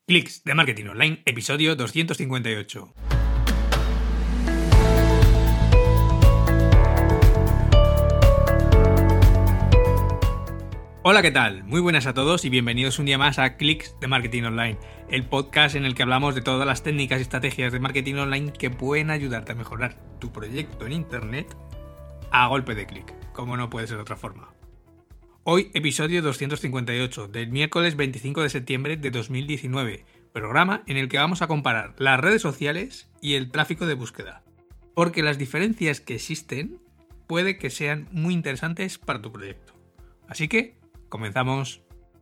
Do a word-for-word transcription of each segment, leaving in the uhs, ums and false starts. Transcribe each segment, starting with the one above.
Clics de Marketing Online, episodio doscientos cincuenta y ocho. Hola, ¿qué tal? Muy buenas a todos y bienvenidos un día más a Clics de Marketing Online, el podcast en el que hablamos de todas las técnicas y estrategias de marketing online que pueden ayudarte a mejorar tu proyecto en Internet a golpe de clic, como no puede ser de otra forma. Hoy, episodio doscientos cincuenta y ocho, del miércoles veinticinco de septiembre de dos mil diecinueve, programa en el que vamos a comparar las redes sociales y el tráfico de búsqueda, porque las diferencias que existen puede que sean muy interesantes para tu proyecto. Así que, comenzamos.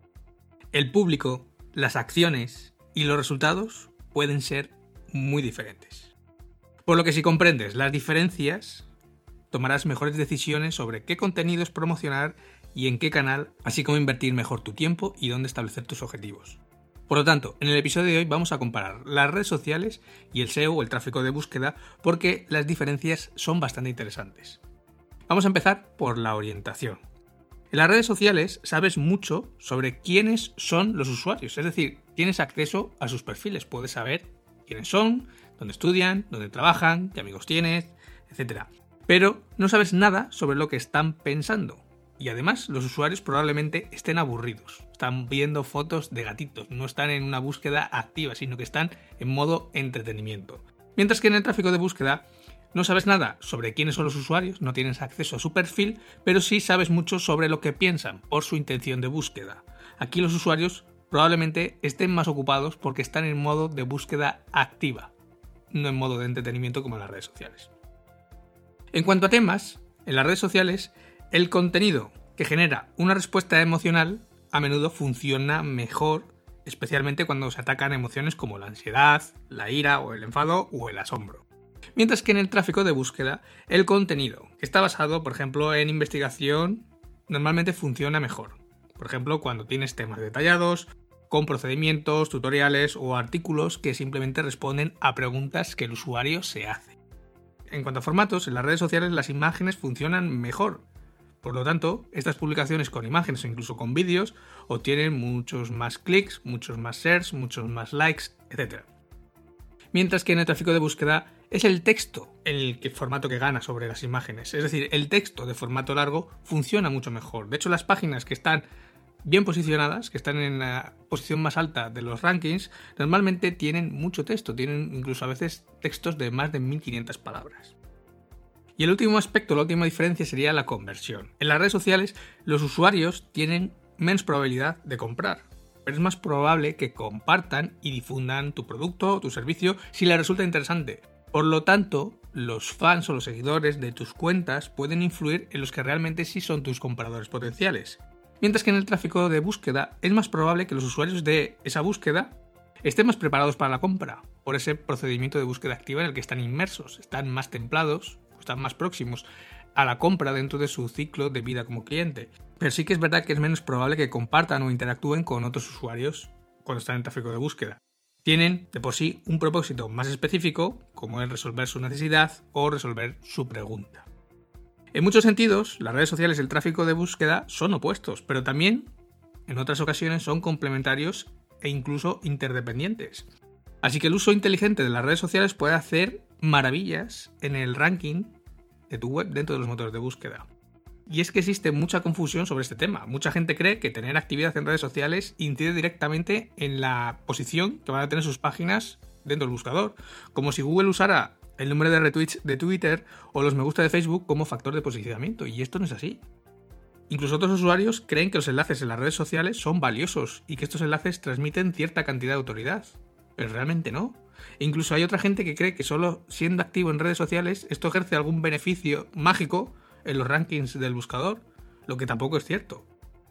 El público, las acciones y los resultados pueden ser muy diferentes. Por lo que si comprendes las diferencias, tomarás mejores decisiones sobre qué contenidos promocionar y en qué canal, así como invertir mejor tu tiempo y dónde establecer tus objetivos. Por lo tanto, en el episodio de hoy vamos a comparar las redes sociales y el S E O o el tráfico de búsqueda porque las diferencias son bastante interesantes. Vamos a empezar por la orientación. En las redes sociales sabes mucho sobre quiénes son los usuarios, es decir, tienes acceso a sus perfiles, puedes saber quiénes son, dónde estudian, dónde trabajan, qué amigos tienes, etcétera. Pero no sabes nada sobre lo que están pensando. Y además, los usuarios probablemente estén aburridos. Están viendo fotos de gatitos, no están en una búsqueda activa, sino que están en modo entretenimiento. Mientras que en el tráfico de búsqueda no sabes nada sobre quiénes son los usuarios, no tienes acceso a su perfil, pero sí sabes mucho sobre lo que piensan por su intención de búsqueda. Aquí los usuarios probablemente estén más ocupados porque están en modo de búsqueda activa, no en modo de entretenimiento como en las redes sociales. En cuanto a temas, en las redes sociales, el contenido que genera una respuesta emocional a menudo funciona mejor, especialmente cuando se atacan emociones como la ansiedad, la ira o el enfado o el asombro. Mientras que en el tráfico de búsqueda, el contenido que está basado, por ejemplo, en investigación, normalmente funciona mejor. Por ejemplo, cuando tienes temas detallados, con procedimientos, tutoriales o artículos que simplemente responden a preguntas que el usuario se hace. En cuanto a formatos, en las redes sociales las imágenes funcionan mejor. Por lo tanto, estas publicaciones con imágenes o incluso con vídeos obtienen muchos más clics, muchos más shares, muchos más likes, etcétera. Mientras que en el tráfico de búsqueda es el texto el formato que gana sobre las imágenes. Es decir, el texto de formato largo funciona mucho mejor. De hecho, las páginas que están bien posicionadas, que están en la posición más alta de los rankings, normalmente tienen mucho texto, tienen incluso a veces textos de más de mil quinientas palabras. Y el último aspecto, la última diferencia sería la conversión. En las redes sociales, los usuarios tienen menos probabilidad de comprar, pero es más probable que compartan y difundan tu producto o tu servicio si les resulta interesante. Por lo tanto, los fans o los seguidores de tus cuentas pueden influir en los que realmente sí son tus compradores potenciales. Mientras que en el tráfico de búsqueda es más probable que los usuarios de esa búsqueda estén más preparados para la compra, por ese procedimiento de búsqueda activa en el que están inmersos, están más templados, están más próximos a la compra dentro de su ciclo de vida como cliente. Pero sí que es verdad que es menos probable que compartan o interactúen con otros usuarios cuando están en tráfico de búsqueda. Tienen de por sí un propósito más específico, como es resolver su necesidad o resolver su pregunta. En muchos sentidos, las redes sociales y el tráfico de búsqueda son opuestos, pero también en otras ocasiones son complementarios e incluso interdependientes. Así que el uso inteligente de las redes sociales puede hacer maravillas en el ranking de tu web dentro de los motores de búsqueda. Y es que existe mucha confusión sobre este tema. Mucha gente cree que tener actividad en redes sociales incide directamente en la posición que van a tener sus páginas dentro del buscador, como si Google usara el número de retweets de Twitter o los me gusta de Facebook como factor de posicionamiento, y esto no es así. Incluso otros usuarios creen que los enlaces en las redes sociales son valiosos y que estos enlaces transmiten cierta cantidad de autoridad, pero realmente no. E incluso hay otra gente que cree que solo siendo activo en redes sociales esto ejerce algún beneficio mágico en los rankings del buscador, lo que tampoco es cierto.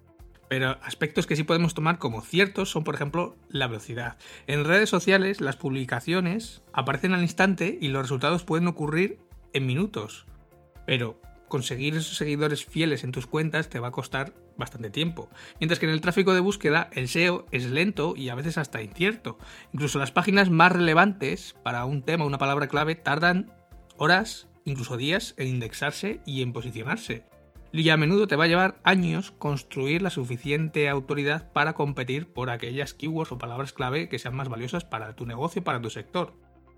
Pero aspectos que sí podemos tomar como ciertos son, por ejemplo, la velocidad. En redes sociales las publicaciones aparecen al instante y los resultados pueden ocurrir en minutos. Pero conseguir esos seguidores fieles en tus cuentas te va a costar bastante tiempo. Mientras que en el tráfico de búsqueda el S E O es lento y a veces hasta incierto. Incluso las páginas más relevantes para un tema o una palabra clave tardan horas, incluso días, en indexarse y en posicionarse. y a menudo te va a llevar años construir la suficiente autoridad para competir por aquellas keywords o palabras clave que sean más valiosas para tu negocio y para tu sector.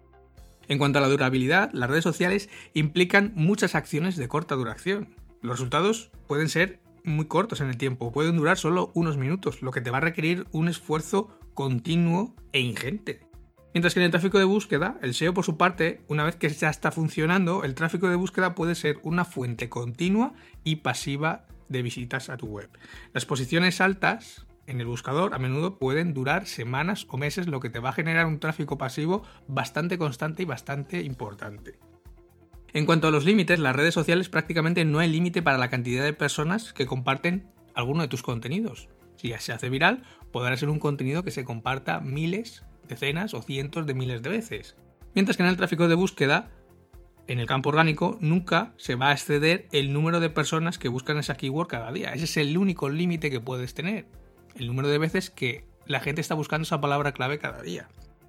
En cuanto a la durabilidad, las redes sociales implican muchas acciones de corta duración. Los resultados pueden ser muy cortos en el tiempo, pueden durar solo unos minutos, lo que te va a requerir un esfuerzo continuo e ingente. Mientras que en el tráfico de búsqueda, el S E O por su parte, una vez que ya está funcionando, el tráfico de búsqueda puede ser una fuente continua y pasiva de visitas a tu web. Las posiciones altas en el buscador a menudo pueden durar semanas o meses, lo que te va a generar un tráfico pasivo bastante constante y bastante importante. En cuanto a los límites, las redes sociales prácticamente no hay límite para la cantidad de personas que comparten alguno de tus contenidos. Si ya se hace viral, podrá ser un contenido que se comparta miles, decenas o cientos de miles de veces. Mientras que en el tráfico de búsqueda, en el campo orgánico, nunca se va a exceder el número de personas que buscan esa keyword cada día. Ese es el único límite que puedes tener. El número de veces que la gente está buscando esa palabra clave cada día.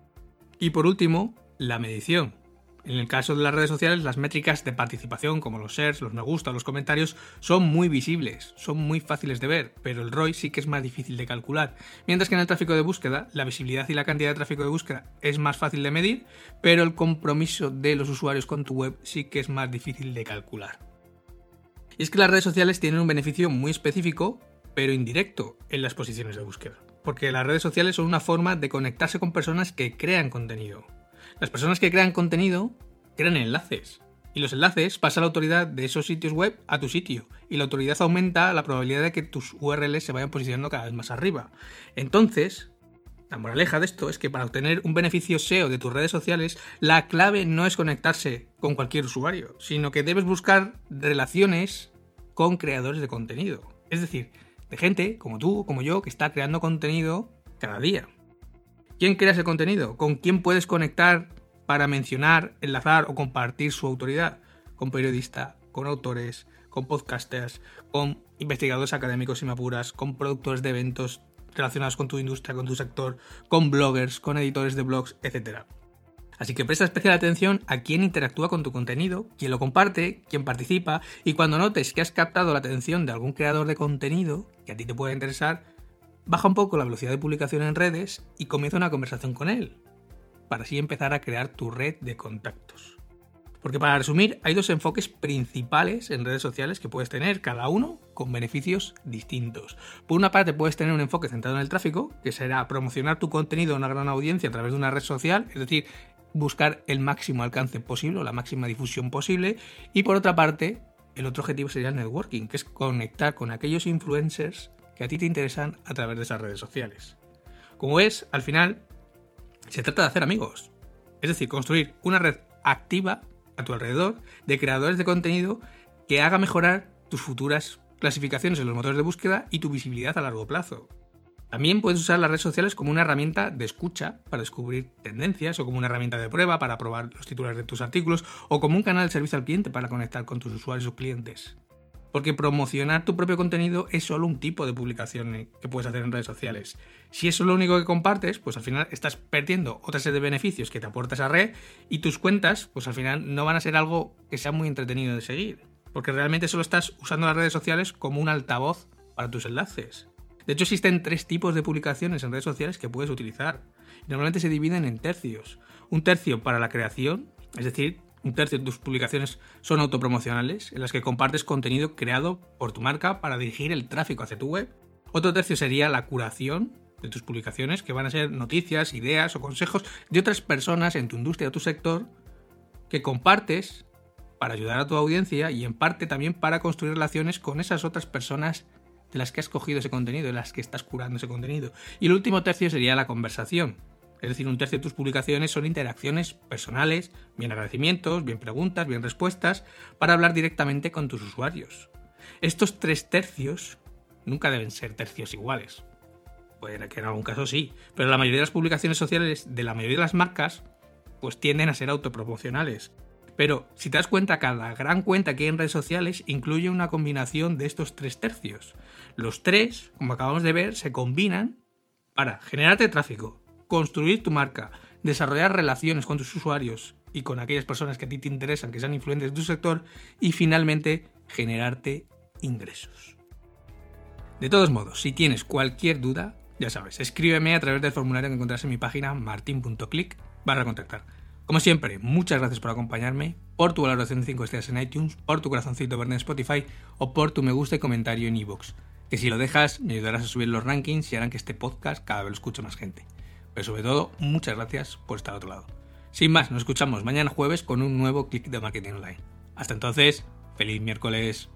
Y por último, la medición. En el caso de las redes sociales, las métricas de participación, como los shares, los me gusta, los comentarios, son muy visibles, son muy fáciles de ver, pero el R O I sí que es más difícil de calcular. Mientras que en el tráfico de búsqueda, la visibilidad y la cantidad de tráfico de búsqueda es más fácil de medir, pero el compromiso de los usuarios con tu web sí que es más difícil de calcular. Y es que las redes sociales tienen un beneficio muy específico, pero indirecto, en las posiciones de búsqueda. Porque las redes sociales son una forma de conectarse con personas que crean contenido. Las personas que crean contenido crean enlaces. Y los enlaces pasan la autoridad de esos sitios web a tu sitio. Y la autoridad aumenta la probabilidad de que tus U R Ls se vayan posicionando cada vez más arriba. Entonces, la moraleja de esto es que para obtener un beneficio S E O de tus redes sociales, la clave no es conectarse con cualquier usuario, sino que debes buscar relaciones con creadores de contenido. Es decir, de gente como tú o como yo que está creando contenido cada día. ¿Quién crea ese contenido? ¿Con quién puedes conectar para mencionar, enlazar o compartir su autoridad? Con periodistas, con autores, con podcasters, con investigadores académicos si me apuras, con productores de eventos relacionados con tu industria, con tu sector, con bloggers, con editores de blogs, etcétera. Así que presta especial atención a quién interactúa con tu contenido, quién lo comparte, quién participa, y cuando notes que has captado la atención de algún creador de contenido que a ti te pueda interesar, baja un poco la velocidad de publicación en redes y comienza una conversación con él, para así empezar a crear tu red de contactos. Porque para resumir, hay dos enfoques principales en redes sociales que puedes tener, cada uno con beneficios distintos. Por una parte puedes tener un enfoque centrado en el tráfico, que será promocionar tu contenido a una gran audiencia a través de una red social, es decir, buscar el máximo alcance posible o la máxima difusión posible. Y por otra parte, el otro objetivo sería el networking, que es conectar con aquellos influencers que a ti te interesan a través de esas redes sociales. Como ves, al final se trata de hacer amigos, es decir, construir una red activa a tu alrededor de creadores de contenido que haga mejorar tus futuras clasificaciones en los motores de búsqueda y tu visibilidad a largo plazo. También puedes usar las redes sociales como una herramienta de escucha para descubrir tendencias, o como una herramienta de prueba para probar los titulares de tus artículos, o como un canal de servicio al cliente para conectar con tus usuarios o clientes. Porque promocionar tu propio contenido es solo un tipo de publicación que puedes hacer en redes sociales. Si eso es lo único que compartes, pues al final estás perdiendo otra serie de beneficios que te aporta esa red, y tus cuentas, pues al final no van a ser algo que sea muy entretenido de seguir. Porque realmente solo estás usando las redes sociales como un altavoz para tus enlaces. De hecho, existen tres tipos de publicaciones en redes sociales que puedes utilizar. Normalmente se dividen en tercios. Un tercio para la creación, es decir, un tercio de tus publicaciones son autopromocionales, en las que compartes contenido creado por tu marca para dirigir el tráfico hacia tu web. Otro tercio sería la curación de tus publicaciones, que van a ser noticias, ideas o consejos de otras personas en tu industria o tu sector que compartes para ayudar a tu audiencia y en parte también para construir relaciones con esas otras personas de las que has cogido ese contenido, de las que estás curando ese contenido. Y el último tercio sería la conversación. Es decir, un tercio de tus publicaciones son interacciones personales, bien agradecimientos, bien preguntas, bien respuestas, para hablar directamente con tus usuarios. Estos tres tercios nunca deben ser tercios iguales. Puede que en algún caso sí, pero la mayoría de las publicaciones sociales de la mayoría de las marcas pues tienden a ser autopromocionales. Pero si te das cuenta, cada gran cuenta que hay en redes sociales incluye una combinación de estos tres tercios. Los tres, como acabamos de ver, se combinan para generarte tráfico, construir tu marca, desarrollar relaciones con tus usuarios y con aquellas personas que a ti te interesan, que sean influentes de tu sector, y finalmente generarte ingresos. De todos modos, si tienes cualquier duda, ya sabes, escríbeme a través del formulario que encontrarás en mi página martin.click barra contactar. Como siempre, muchas gracias por acompañarme, por tu valoración de cinco estrellas en iTunes, por tu corazoncito verde en Spotify o por tu me gusta y comentario en iVoox, que si lo dejas me ayudarás a subir los rankings y harán que este podcast cada vez lo escuche más gente. Pero sobre todo, muchas gracias por estar al otro lado. Sin más, nos escuchamos mañana jueves con un nuevo Click de Marketing Online. Hasta entonces, feliz miércoles.